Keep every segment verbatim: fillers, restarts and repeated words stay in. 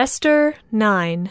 Esther nine.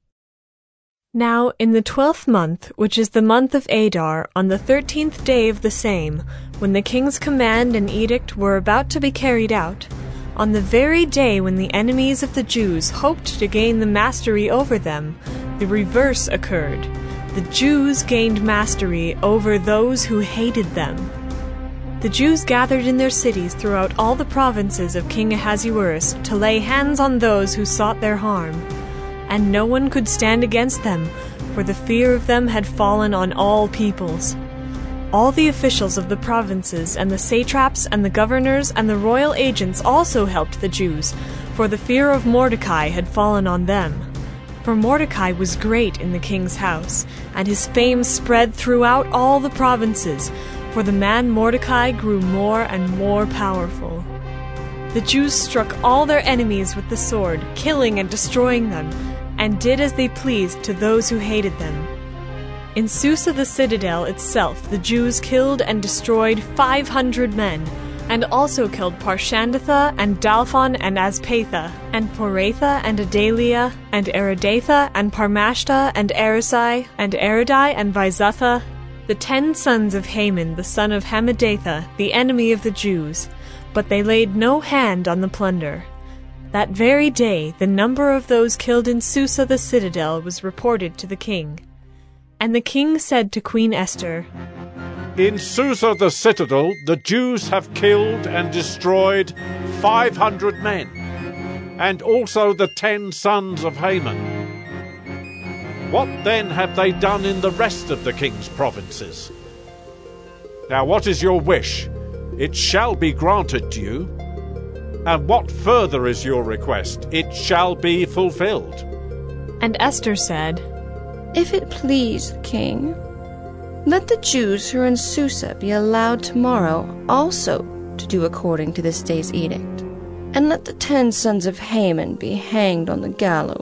Now in the twelfth month, which is the month of Adar, on the thirteenth day of the same, when the king's command and edict were about to be carried out, on the very day when the enemies of the Jews hoped to gain the mastery over them, the reverse occurred. The Jews gained mastery over those who hated them. The Jews gathered in their cities throughout all the provinces of King Ahasuerus to lay hands on those who sought their harm. And no one could stand against them, for the fear of them had fallen on all peoples. All the officials of the provinces and the satraps and the governors and the royal agents also helped the Jews, for the fear of Mordecai had fallen on them. For Mordecai was great in the king's house, and his fame spread throughout all the provinces, for the man Mordecai grew more and more powerful. The Jews struck all their enemies with the sword, killing and destroying them, and did as they pleased to those who hated them. In Susa the citadel itself the Jews killed and destroyed five hundred men, and also killed Parshandatha and Dalphon and Aspatha, and Poratha and Adalia, and Aridatha and Parmashta and Arisai, and Aridai and Vizatha, the ten sons of Haman the son of Hammedatha, the enemy of the Jews, but they laid no hand on the plunder. That very day the number of those killed in Susa the citadel was reported to the king. And the king said to Queen Esther, In Susa the citadel the Jews have killed and destroyed five hundred men, and also the ten sons of Haman. What then have they done in the rest of the king's provinces? Now what is your wish? It shall be granted to you. And what further is your request? It shall be fulfilled. And Esther said, If it please the king, let the Jews who are in Susa be allowed tomorrow also to do according to this day's edict, and let the ten sons of Haman be hanged on the gallows.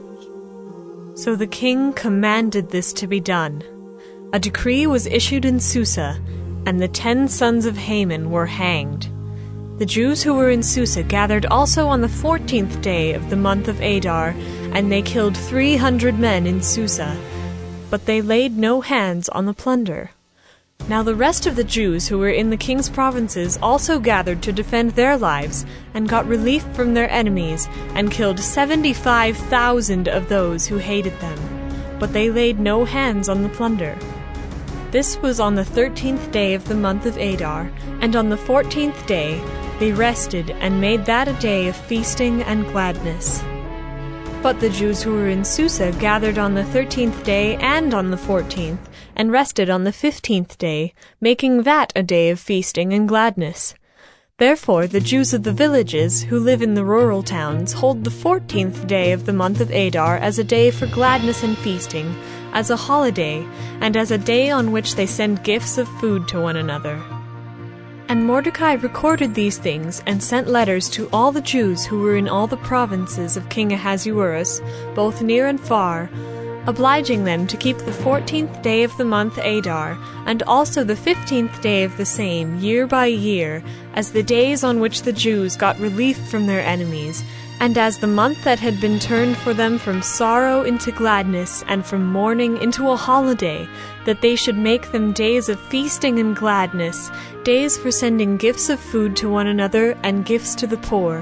So the king commanded this to be done. A decree was issued in Susa, and the ten sons of Haman were hanged. The Jews who were in Susa gathered also on the fourteenth day of the month of Adar, and they killed three hundred men in Susa. But they laid no hands on the plunder. Now the rest of the Jews who were in the king's provinces also gathered to defend their lives, and got relief from their enemies, and killed seventy-five thousand of those who hated them. But they laid no hands on the plunder. This was on the thirteenth day of the month of Adar, and on the fourteenth day they rested and made that a day of feasting and gladness. But the Jews who were in Susa gathered on the thirteenth day and on the fourteenth, and rested on the fifteenth day, making that a day of feasting and gladness. Therefore the Jews of the villages, who live in the rural towns, hold the fourteenth day of the month of Adar as a day for gladness and feasting, as a holiday, and as a day on which they send gifts of food to one another. And Mordecai recorded these things, and sent letters to all the Jews who were in all the provinces of King Ahasuerus, both near and far, obliging them to keep the fourteenth day of the month Adar, and also the fifteenth day of the same, year by year, as the days on which the Jews got relief from their enemies, and as the month that had been turned for them from sorrow into gladness, and from mourning into a holiday, that they should make them days of feasting and gladness, days for sending gifts of food to one another and gifts to the poor.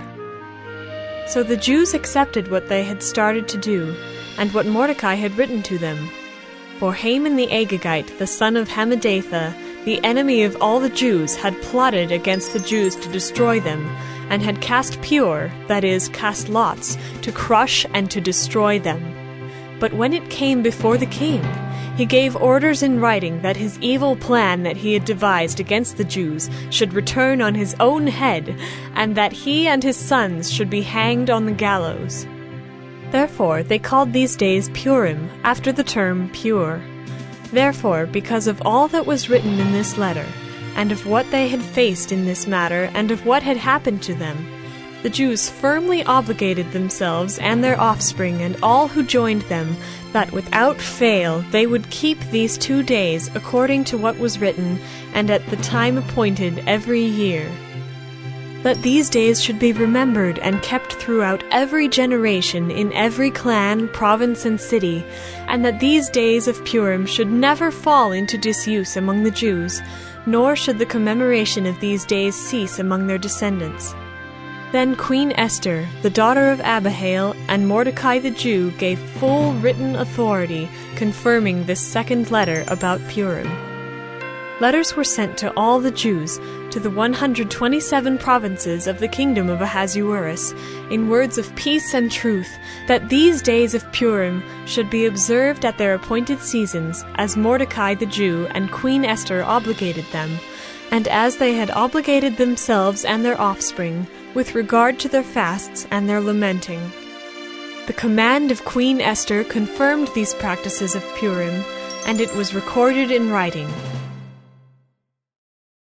So the Jews accepted what they had started to do, and what Mordecai had written to them. For Haman the Agagite, the son of Hammedatha, the enemy of all the Jews, had plotted against the Jews to destroy them, and had cast pure, that is, cast lots, to crush and to destroy them. But when it came before the king, he gave orders in writing that his evil plan that he had devised against the Jews should return on his own head, and that he and his sons should be hanged on the gallows. Therefore they called these days Purim, after the term pure. Therefore, because of all that was written in this letter, and of what they had faced in this matter, and of what had happened to them, the Jews firmly obligated themselves and their offspring and all who joined them, that without fail they would keep these two days according to what was written, and at the time appointed every year. that these days should be remembered and kept throughout every generation in every clan, province, and city, and that these days of Purim should never fall into disuse among the Jews, nor should the commemoration of these days cease among their descendants. Then Queen Esther, the daughter of Abihail, and Mordecai the Jew gave full written authority confirming this second letter about Purim. Letters were sent to all the Jews, to the one hundred twenty-seven provinces of the kingdom of Ahasuerus, in words of peace and truth, that these days of Purim should be observed at their appointed seasons, as Mordecai the Jew and Queen Esther obligated them, and as they had obligated themselves and their offspring, with regard to their fasts and their lamenting. The command of Queen Esther confirmed these practices of Purim, and it was recorded in writing.